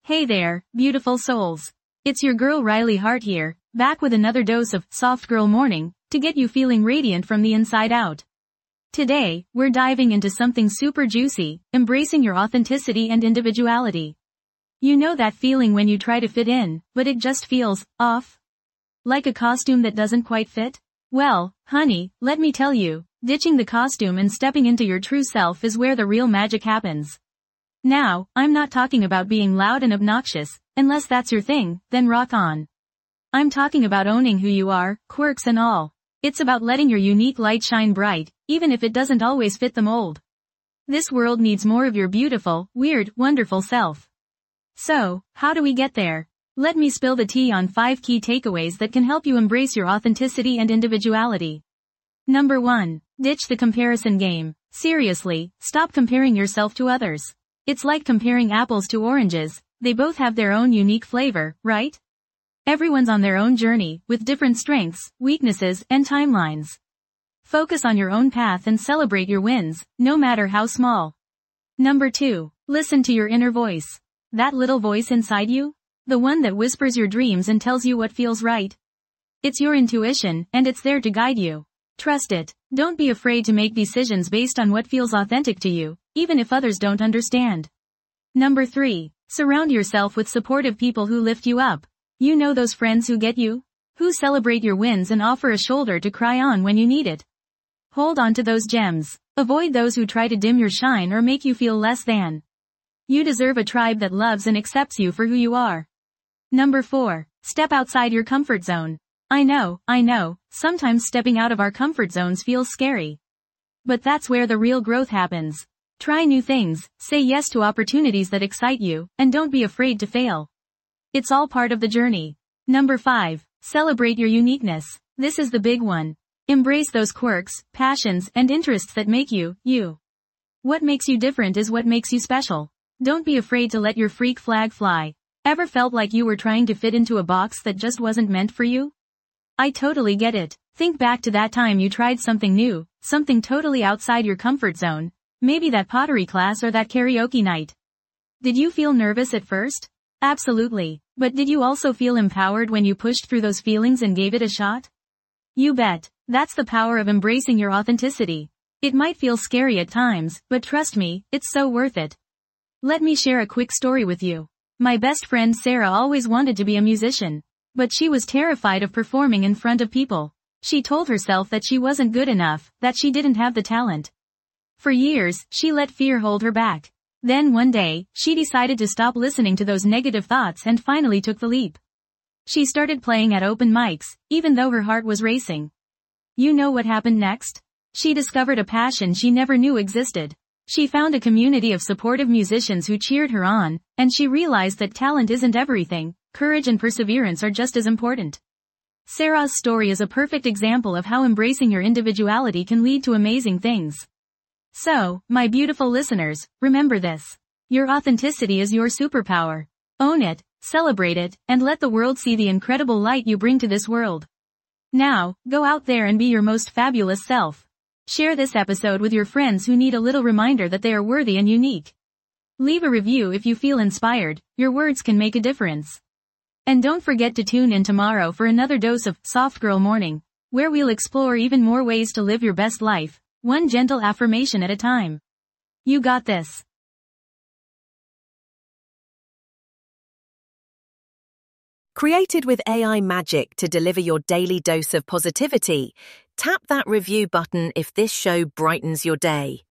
Hey there, beautiful souls. It's your girl Riley Hart here, back with another dose of Soft Girl Morning, to get you feeling radiant from the inside out. Today, we're diving into something super juicy, embracing your authenticity and individuality. You know that feeling when you try to fit in, but it just feels off? Like a costume that doesn't quite fit? Well, honey, let me tell you, ditching the costume and stepping into your true self is where the real magic happens. Now, I'm not talking about being loud and obnoxious, unless that's your thing, then rock on. I'm talking about owning who you are, quirks and all. It's about letting your unique light shine bright, even if it doesn't always fit the mold. This world needs more of your beautiful, weird, wonderful self. So, how do we get there? Let me spill the tea on 5 key takeaways that can help you embrace your authenticity and individuality. Number 1. Ditch the comparison game. Seriously, stop comparing yourself to others. It's like comparing apples to oranges, they both have their own unique flavor, right? Everyone's on their own journey, with different strengths, weaknesses, and timelines. Focus on your own path and celebrate your wins, no matter how small. Number 2. Listen to your inner voice. That little voice inside you? The one that whispers your dreams and tells you what feels right. It's your intuition, and it's there to guide you. Trust it. Don't be afraid to make decisions based on what feels authentic to you, even if others don't understand. Number 3. Surround yourself with supportive people who lift you up. You know those friends who get you? Who celebrate your wins and offer a shoulder to cry on when you need it. Hold on to those gems. Avoid those who try to dim your shine or make you feel less than. You deserve a tribe that loves and accepts you for who you are. Number 4. Step outside your comfort zone. I know, sometimes stepping out of our comfort zones feels scary. But that's where the real growth happens. Try new things, say yes to opportunities that excite you, and don't be afraid to fail. It's all part of the journey. Number 5. Celebrate your uniqueness. This is the big one. Embrace those quirks, passions, and interests that make you, you. What makes you different is what makes you special. Don't be afraid to let your freak flag fly. Ever felt like you were trying to fit into a box that just wasn't meant for you? I totally get it. Think back to that time you tried something new, something totally outside your comfort zone, maybe that pottery class or that karaoke night. Did you feel nervous at first? Absolutely. But did you also feel empowered when you pushed through those feelings and gave it a shot? You bet. That's the power of embracing your authenticity. It might feel scary at times, but trust me, it's so worth it. Let me share a quick story with you. My best friend Sarah always wanted to be a musician. But she was terrified of performing in front of people. She told herself that she wasn't good enough, that she didn't have the talent. For years, she let fear hold her back. Then one day, she decided to stop listening to those negative thoughts and finally took the leap. She started playing at open mics, even though her heart was racing. You know what happened next? She discovered a passion she never knew existed. She found a community of supportive musicians who cheered her on, and she realized that talent isn't everything. Courage and perseverance are just as important. Sarah's story is a perfect example of how embracing your individuality can lead to amazing things. So, my beautiful listeners, remember this. Your authenticity is your superpower. Own it, celebrate it, and let the world see the incredible light you bring to this world. Now, go out there and be your most fabulous self. Share this episode with your friends who need a little reminder that they are worthy and unique. Leave a review if you feel inspired. Your words can make a difference. And don't forget to tune in tomorrow for another dose of Soft Girl Morning, where we'll explore even more ways to live your best life, one gentle affirmation at a time. You got this. Created with AI magic to deliver your daily dose of positivity, tap that review button if this show brightens your day.